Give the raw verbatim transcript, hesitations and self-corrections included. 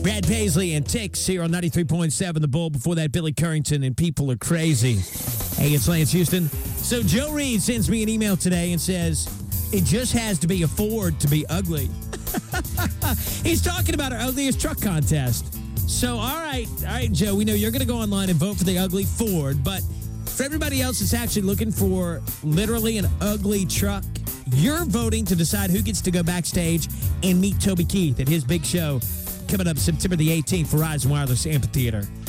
Brad Paisley and Tix here on ninety-three point seven The Bull. Before that, Billy Currington and People Are Crazy. Hey, it's Lance Houston. So Joe Reed sends me an email today and says, it just has to be a Ford to be ugly. He's talking about our ugliest truck contest. So, all right, all right, Joe, we know you're going to go online and vote for the ugly Ford, but for everybody else that's actually looking for literally an ugly truck, you're voting to decide who gets to go backstage and meet Toby Keith at his big show coming up September the eighteenth for Verizon Wireless Amphitheater.